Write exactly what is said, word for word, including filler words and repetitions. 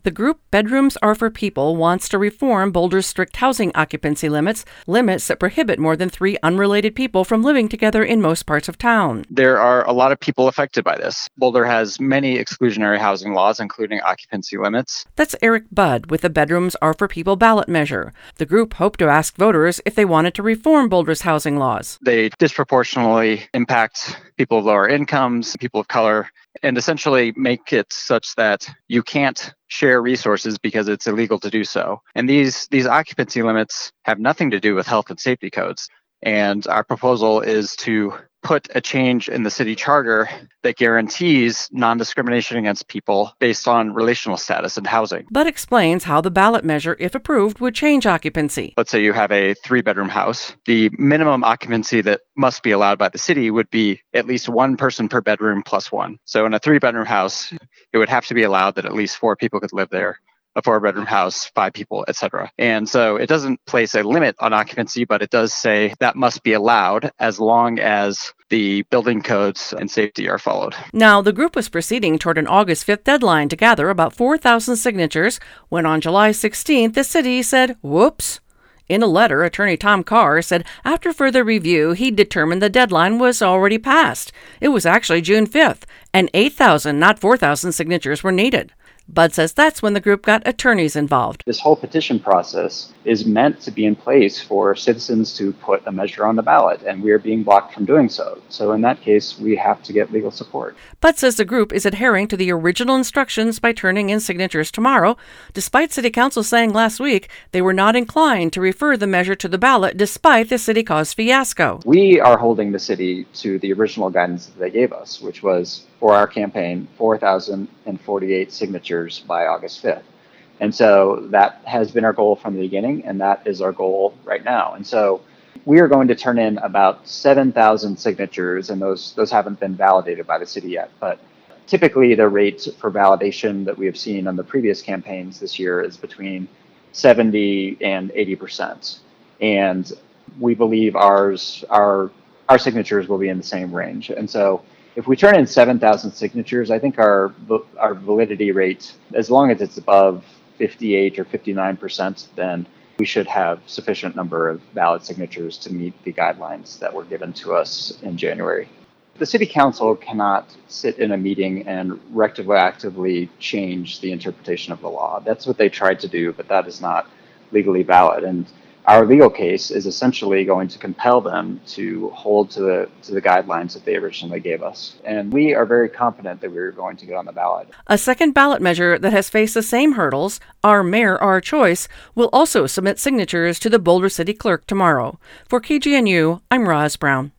The group Bedrooms Are for People wants to reform Boulder's strict housing occupancy limits, limits that prohibit more than three unrelated people from living together in most parts of town. There are a lot of people affected by this. Boulder has many exclusionary housing laws, including occupancy limits. That's Eric Budd with the Bedrooms Are for People ballot measure. The group hoped to ask voters if they wanted to reform Boulder's housing laws. They disproportionately impact people of lower incomes, people of color, and essentially make it such that you can't share resources because it's illegal to do so. And these these occupancy limits have nothing to do with health and safety codes. And our proposal is to put a change in the city charter that guarantees non-discrimination against people based on relational status and housing. Bud explains how the ballot measure, if approved, would change occupancy. Let's say you have a three-bedroom house. The minimum occupancy that must be allowed by the city would be at least one person per bedroom plus one. So in a three-bedroom house, it would have to be allowed that at least four people could live there. A four-bedroom house, five people, et cetera. And so it doesn't place a limit on occupancy, but it does say that must be allowed as long as the building codes and safety are followed. Now, the group was proceeding toward an August fifth deadline to gather about four thousand signatures when on July sixteenth, the city said, whoops. In a letter, attorney Tom Carr said after further review, he determined the deadline was already passed. It was actually June fifth, and eight thousand, not four thousand signatures were needed. Bud says that's when the group got attorneys involved. This whole petition process is meant to be in place for citizens to put a measure on the ballot, and we are being blocked from doing so. So in that case, we have to get legal support. Bud says the group is adhering to the original instructions by turning in signatures tomorrow, despite City Council saying last week they were not inclined to refer the measure to the ballot despite the city-caused fiasco. We are holding the city to the original guidance that they gave us, which was for our campaign, four thousand forty-eight signatures by August fifth. And so that has been our goal from the beginning, and that is our goal right now. And so we are going to turn in about seven thousand signatures, and those those haven't been validated by the city yet. But typically the rate for validation that we have seen on the previous campaigns this year is between seventy and eighty percent. And we believe ours, our, our signatures will be in the same range. And so if we turn in seven thousand signatures, I think our our validity rate, as long as it's above fifty-eight or fifty-nine percent, then we should have sufficient number of valid signatures to meet the guidelines that were given to us in January. The City Council cannot sit in a meeting and retroactively change the interpretation of the law. That's what they tried to do, but that is not legally valid. And our legal case is essentially going to compel them to hold to the to the guidelines that they originally gave us. And we are very confident that we're going to get on the ballot. A second ballot measure that has faced the same hurdles, Our Mayor, Our Choice, will also submit signatures to the Boulder City Clerk tomorrow. For K G N U, I'm Roz Brown.